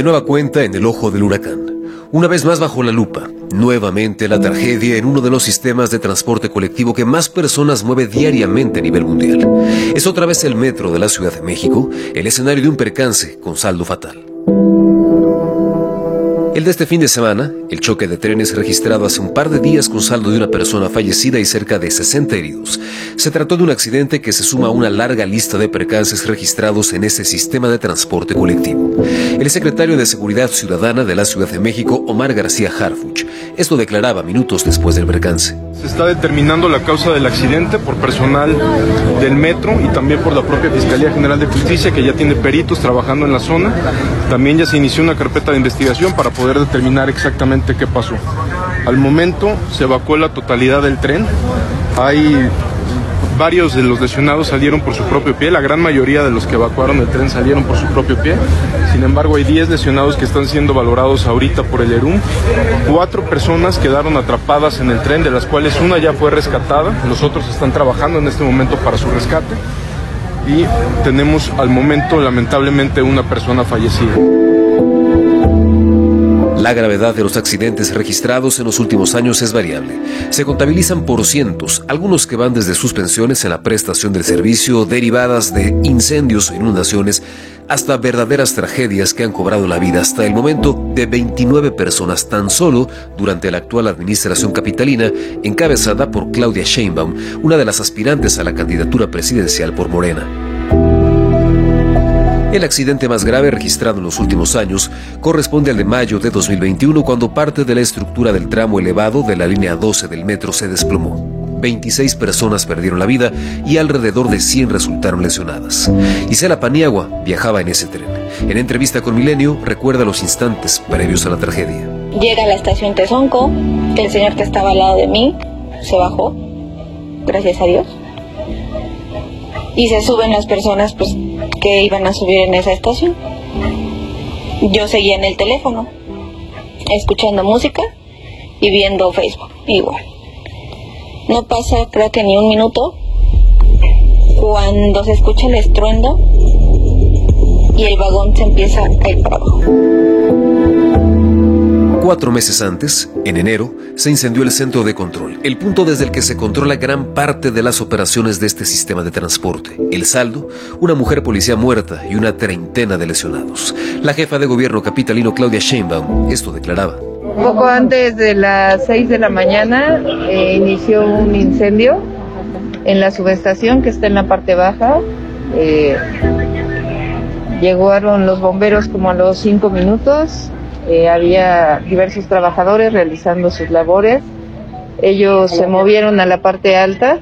De nueva cuenta en el ojo del huracán. Una vez más bajo la lupa, nuevamente la tragedia en uno de los sistemas de transporte colectivo que más personas mueve diariamente a nivel mundial. Es otra vez el metro de la Ciudad de México, el escenario de un percance con saldo fatal. El de este fin de semana, el choque de trenes registrado hace un par de días con saldo de una persona fallecida y cerca de 60 heridos. Se trató de un accidente que se suma a una larga lista de percances registrados en ese sistema de transporte colectivo. El secretario de Seguridad Ciudadana de la Ciudad de México, Omar García Harfuch, esto declaraba minutos después del percance. Se está determinando la causa del accidente por personal del metro y también por la propia Fiscalía General de Justicia, que ya tiene peritos trabajando en la zona. También ya se inició una carpeta de investigación para poder determinar exactamente qué pasó. Al momento se evacuó la totalidad del tren. Varios de los lesionados salieron por su propio pie, la gran mayoría de los que evacuaron el tren salieron por su propio pie. Sin embargo, hay 10 lesionados que están siendo valorados ahorita por el ERUM. 4 personas quedaron atrapadas en el tren, de las cuales una ya fue rescatada. Los otros están trabajando en este momento para su rescate. Y tenemos al momento, lamentablemente, una persona fallecida. La gravedad de los accidentes registrados en los últimos años es variable. Se contabilizan por cientos, algunos que van desde suspensiones en la prestación del servicio, derivadas de incendios o inundaciones, hasta verdaderas tragedias que han cobrado la vida hasta el momento de 29 personas tan solo durante la actual administración capitalina, encabezada por Claudia Sheinbaum, una de las aspirantes a la candidatura presidencial por Morena. El accidente más grave registrado en los últimos años corresponde al de mayo de 2021, cuando parte de la estructura del tramo elevado de la línea 12 del metro se desplomó. 26 personas perdieron la vida y alrededor de 100 resultaron lesionadas. Isela Paniagua viajaba en ese tren. En entrevista con Milenio, recuerda los instantes previos a la tragedia. Llega a la estación Tezonco, el señor que estaba al lado de mí se bajó, gracias a Dios, y se suben las personas que iban a subir en esa estación. Yo seguía en el teléfono, escuchando música y viendo Facebook, igual. No pasa, creo que ni un minuto, cuando se escucha el estruendo y el vagón se empieza a ir para abajo. 4 meses antes, en enero, se incendió el centro de control, el punto desde el que se controla gran parte de las operaciones de este sistema de transporte. El saldo, una mujer policía muerta y una treintena de lesionados. La jefa de gobierno capitalino, Claudia Sheinbaum, esto declaraba. Poco antes de las 6 de la mañana inició un incendio en la subestación que está en la parte baja. Llegaron los bomberos como a los 5 minutos. Había diversos trabajadores realizando sus labores. Ellos se movieron a la parte alta,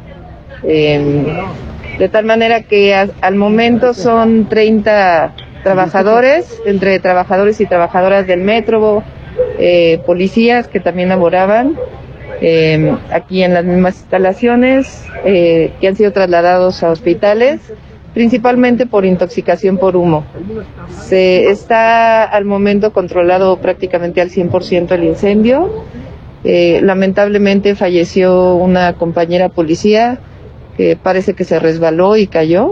de tal manera que al momento son 30 trabajadores, entre trabajadores y trabajadoras del metro, policías que también laboraban aquí en las mismas instalaciones, que han sido trasladados a hospitales, principalmente por intoxicación por humo. Se está al momento controlado prácticamente al 100% el incendio. Lamentablemente falleció una compañera policía que parece que se resbaló y cayó.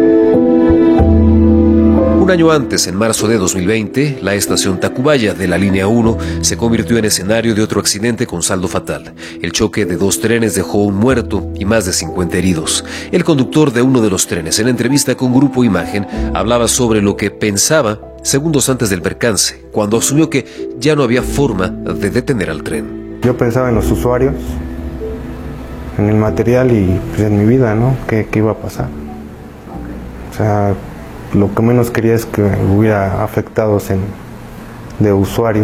Un año antes, en marzo de 2020, la estación Tacubaya de la línea 1 se convirtió en escenario de otro accidente con saldo fatal. El choque de 2 trenes dejó un muerto y más de 50 heridos. El conductor de uno de los trenes, en entrevista con Grupo Imagen, hablaba sobre lo que pensaba segundos antes del percance, cuando asumió que ya no había forma de detener al tren. Yo pensaba en los usuarios, en el material y pues, en mi vida, ¿no? ¿Qué iba a pasar? O sea, lo que menos quería es que hubiera afectados de usuarios.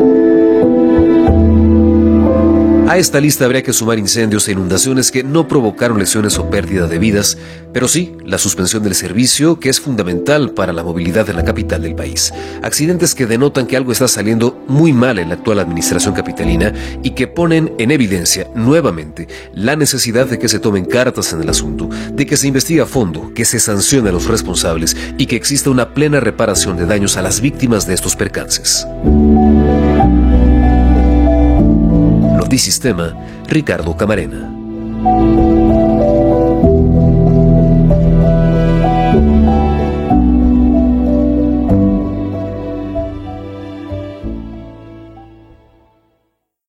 A esta lista habría que sumar incendios e inundaciones que no provocaron lesiones o pérdida de vidas, pero sí la suspensión del servicio, que es fundamental para la movilidad en la capital del país. Accidentes que denotan que algo está saliendo muy mal en la actual administración capitalina y que ponen en evidencia nuevamente la necesidad de que se tomen cartas en el asunto, de que se investigue a fondo, que se sancione a los responsables y que exista una plena reparación de daños a las víctimas de estos percances. Notisistema, Ricardo Camarena.